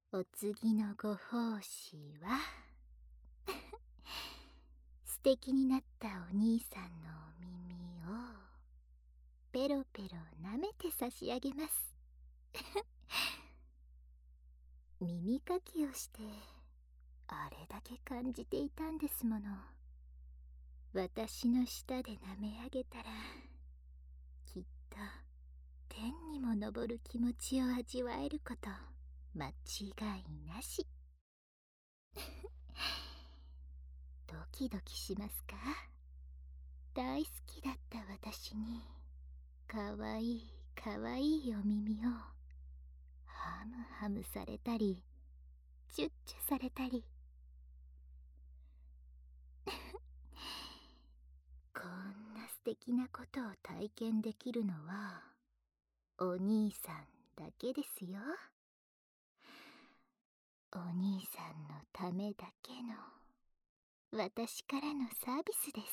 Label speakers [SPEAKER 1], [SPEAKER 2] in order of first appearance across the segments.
[SPEAKER 1] お次のご奉仕は素敵になったお兄さんのお耳をペロペロ舐めて差し上げます。耳かきをしてあれだけ感じていたんですもの。私の舌で舐め上げたらきっと天にも昇る気持ちを味わえること間違いなし。ドキドキしますか？大好きだった私にかわいいかわいいお耳をハムハムされたりチュッチュされたりこんな素敵なことを体験できるのはお兄さんだけですよ。お兄さんのためだけの私からのサービスです。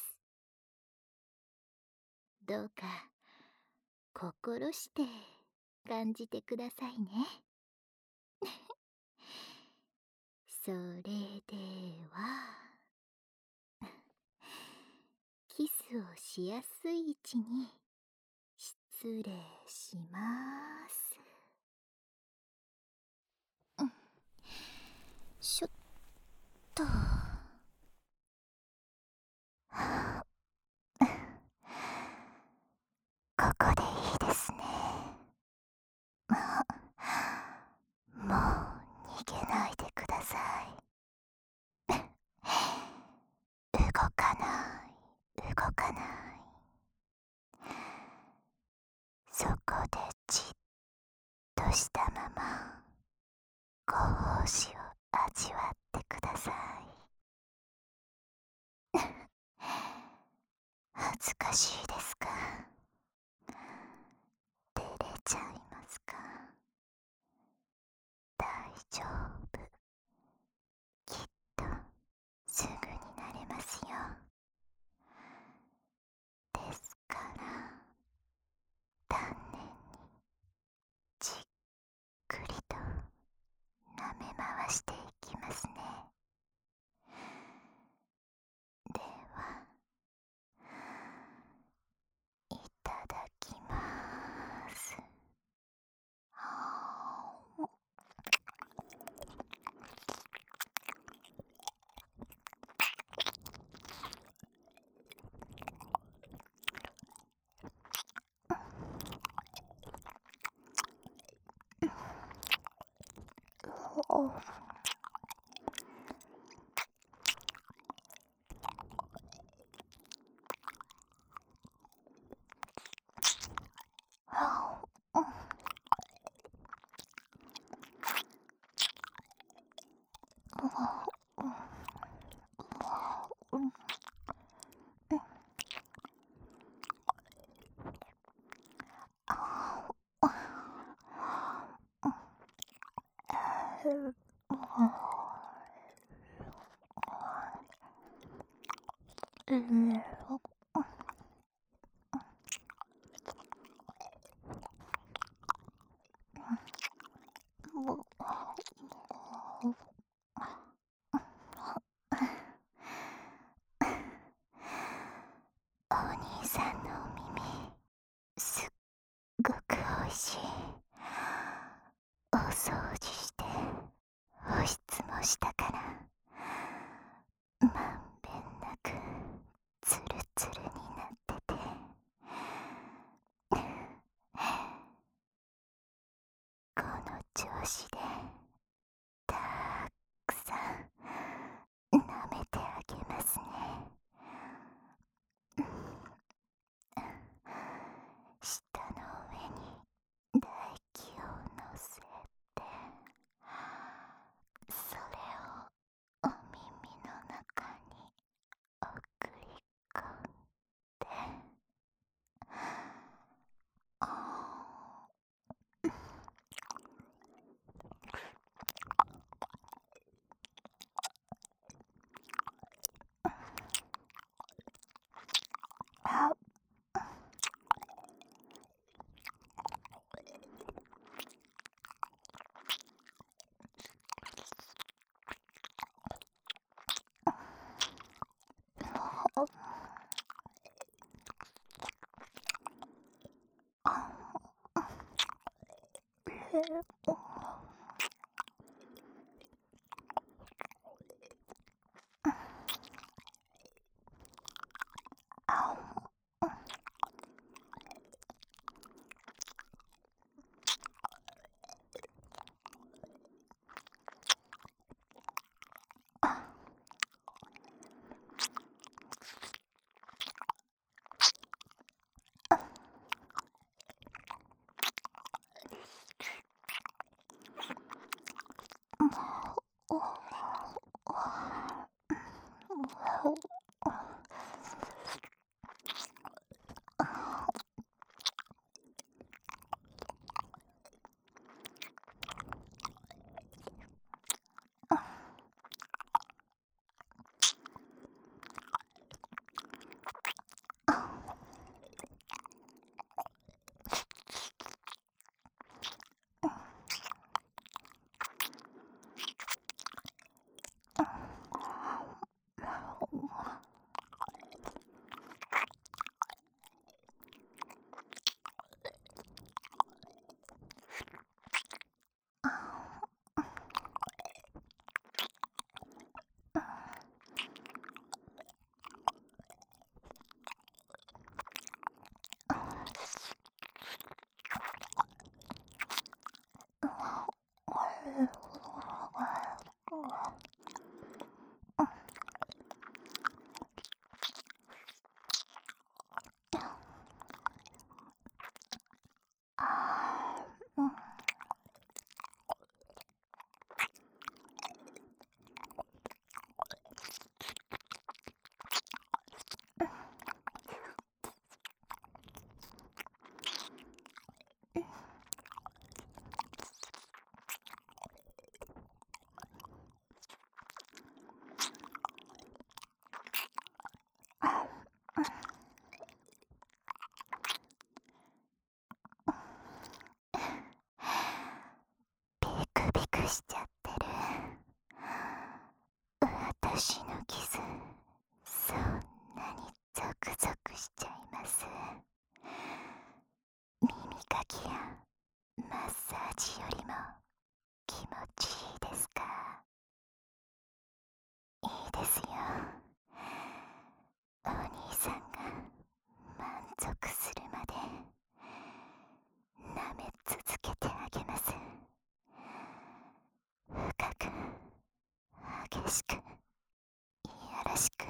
[SPEAKER 1] どうか心して感じてくださいね。それではキスをしやすい位置に失礼します。しょっとここでいいですね。もう逃げないでください。動かない動かない。そこでじっとしたままご奉仕を味わってください。恥ずかしいですか？照れちゃいますか？大丈夫。きっとすぐになれますよ。ですから丹念にじっくりと舐め回していきますね。ではいただきます。おお兄さんのお耳すっごくおいしい。お掃除して保湿もしたからまんべんなくツルツルになっててこの調子でたくさん舐めてあげますね。舌の上に唾液をのせてそれをお耳の中に送り込んであビクビクしちゃってる。私のキス、そんなにゾクゾクしちゃいます。耳かきやマッサージよりも気持ちいいですか？いいですよ。お兄さんが満足するまで舐め続けてあげます。深く、激しく、いやらしく、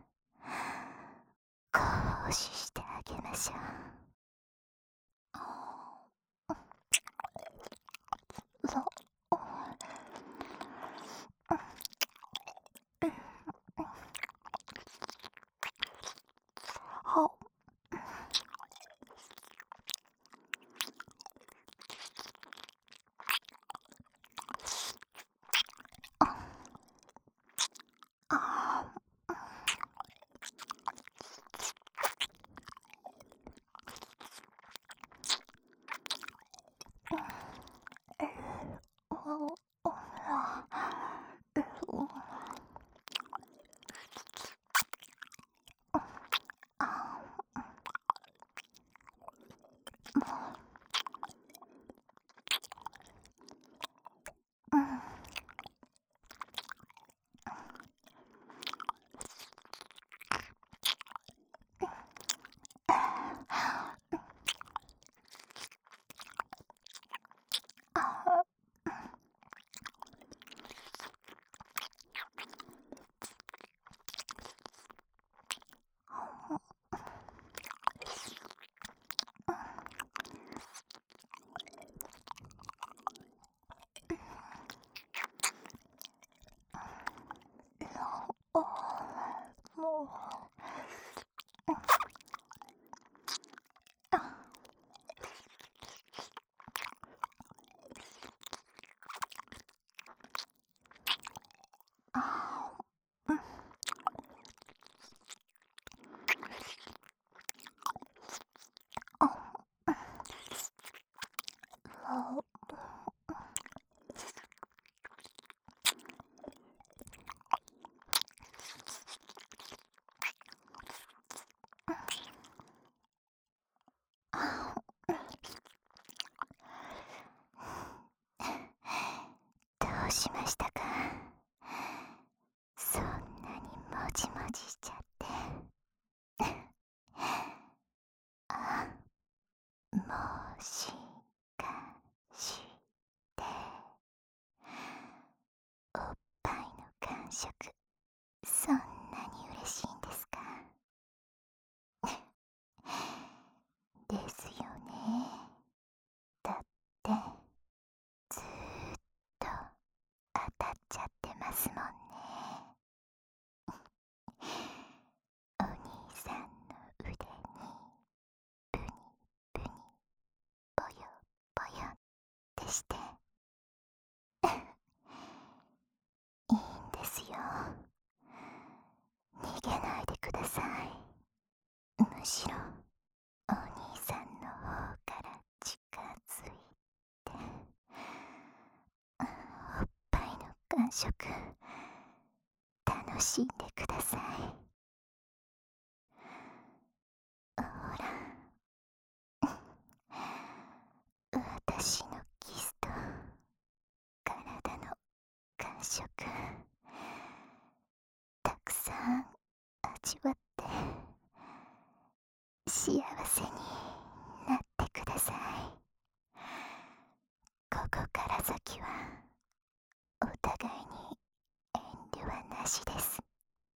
[SPEAKER 1] 行使してあげましょう。 しかしておっぱいの感触、そんなに嬉しいんですか？ですよね。だってずーっと当たっちゃってますもんね。お兄さんの腕にブニブニぽよぽよってしていいんですよ。逃げないでください。むしろお兄さんの方から近づいておっぱいの感触楽しんでください。ほら、私のキスと体の感触たくさん味わって幸せになってください。ここから先はお互いに遠慮はなしです。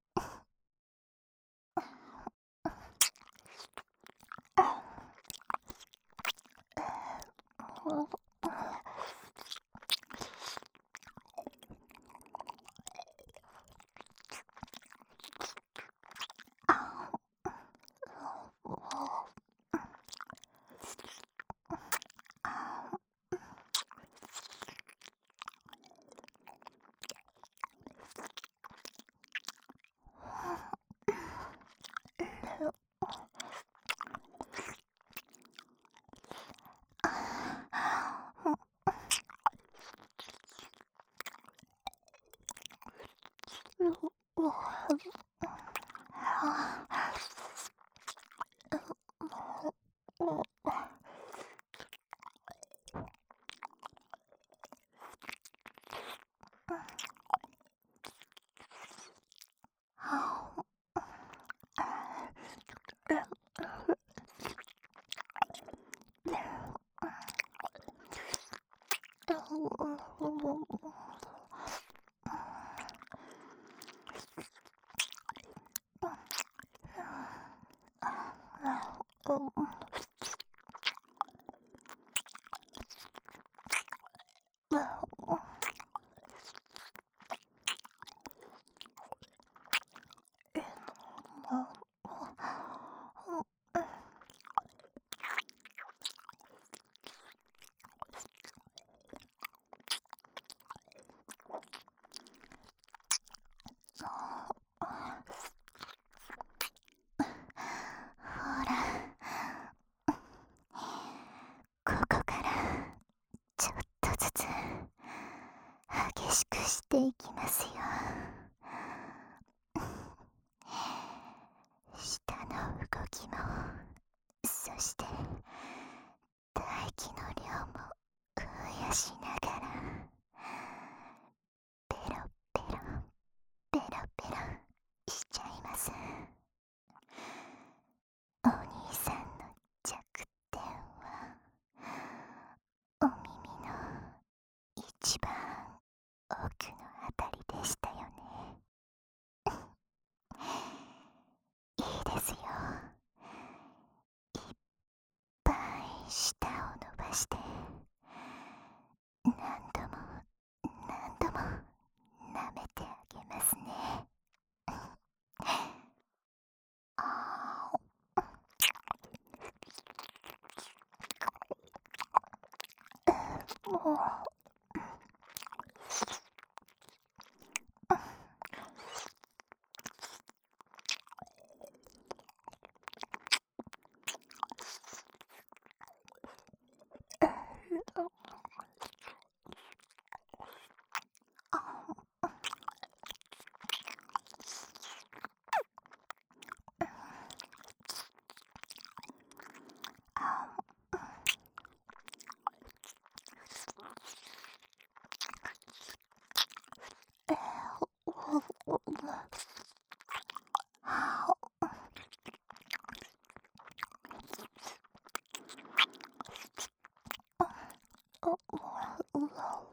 [SPEAKER 1] ほら、ここからちょっとずつ激しくしていきますよ。舌の動きも、そして唾液の量も増やしながらペロペロペロペロしちゃいます。お兄さんの弱点はお耳の一番奥のあたりでしたよね。いいですよ。いっぱい舌を伸ばして何度も何度も舐めてあげますね。あーもう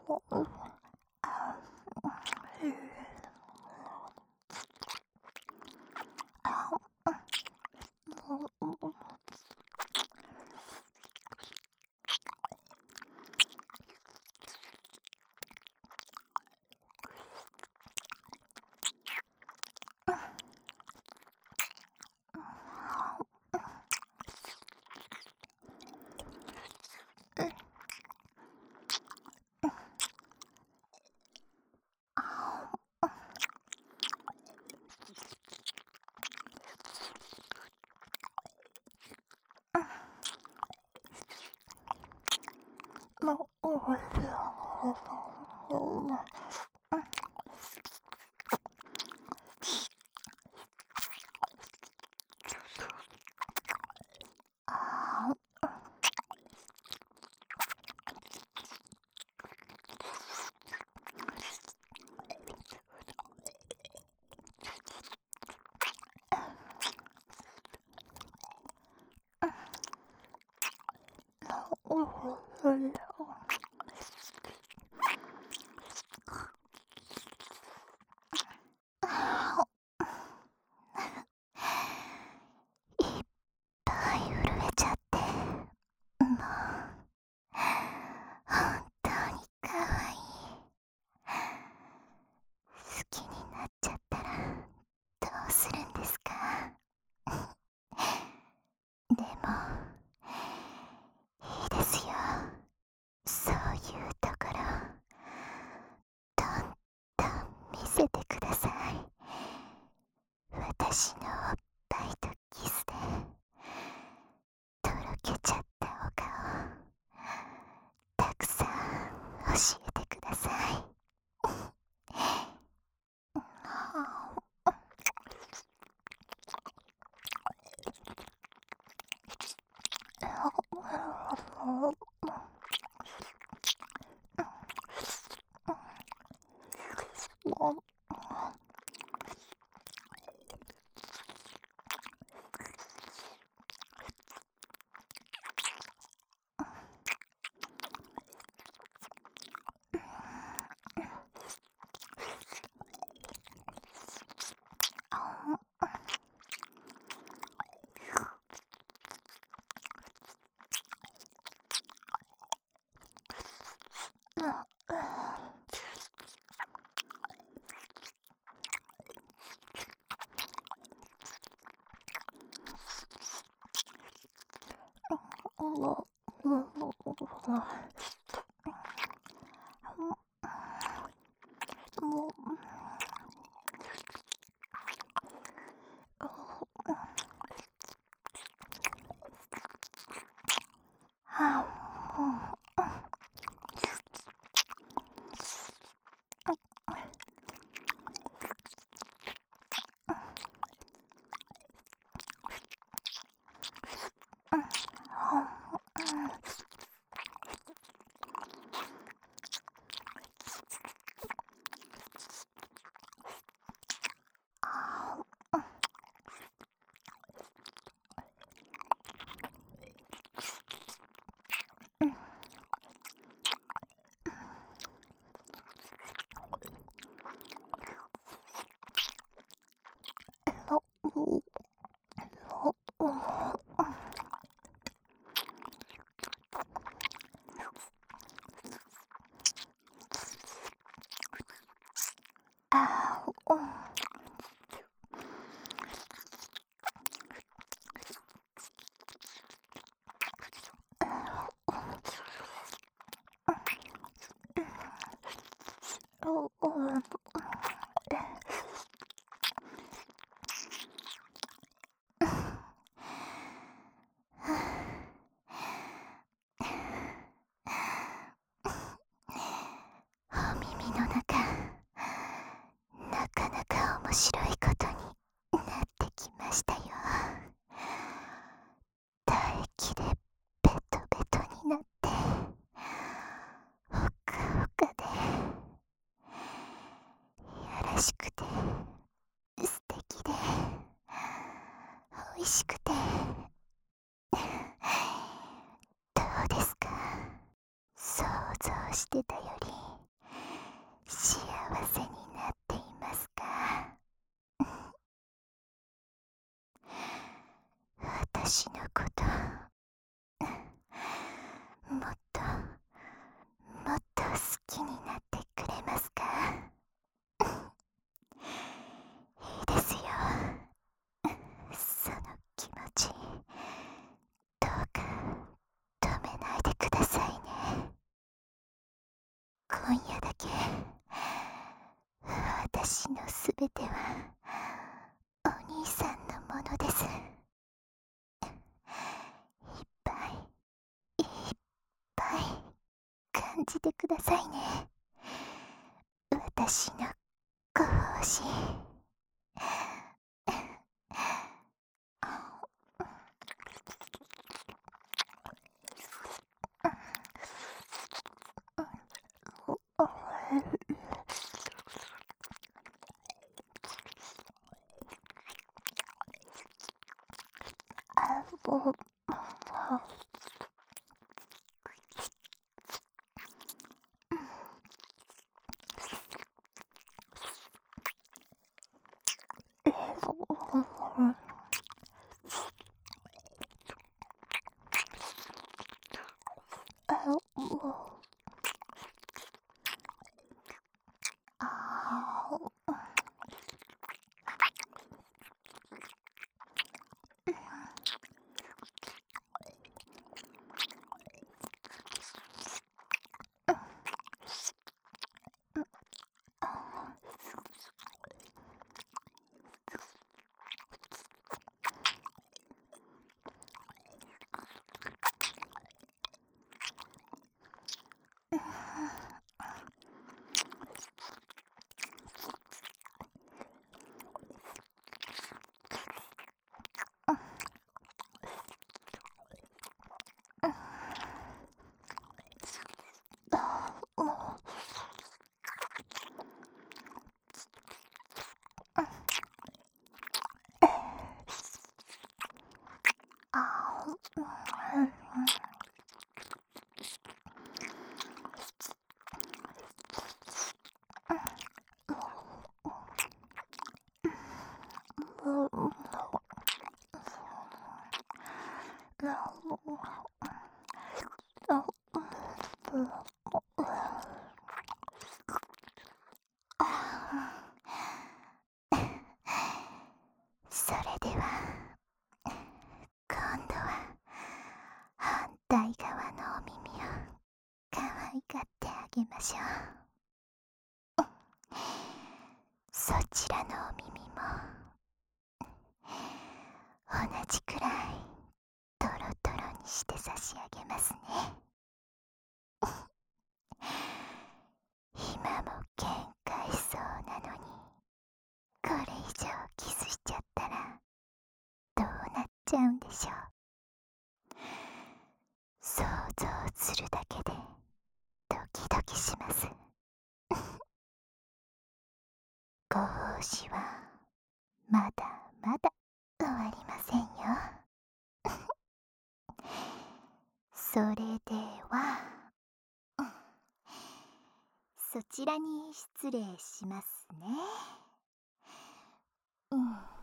[SPEAKER 1] ぱい震えちゃって、もう本当にかわいい。好きになっちゃったらどうするんですか？でもいいですよ、そういうところどんどん見せてください。私のおっぱいとキスでとろけちゃったお顔たくさん教えてください。お耳の中、なかなか面白いことになってきましたよ。唾液でベトベトになってほかほかでやらしくて素敵で美味しくて、どうですか？想像してたより夜だけ私のすべてはお兄さんのものです。いっぱいいっぱい感じてくださいね、私のご奉仕。それでは今度は反対側のお耳を可愛がってあげましょう。そちらのお耳も同じくらいトロトロにして差し上げますね。今も限界そうなのに、これ以上キスしちゃったらどうなっちゃうんでしょう。想像するだけでドキドキします。ご奉仕はまだまだ終わりませんよ。それでは、そちらに失礼しますね。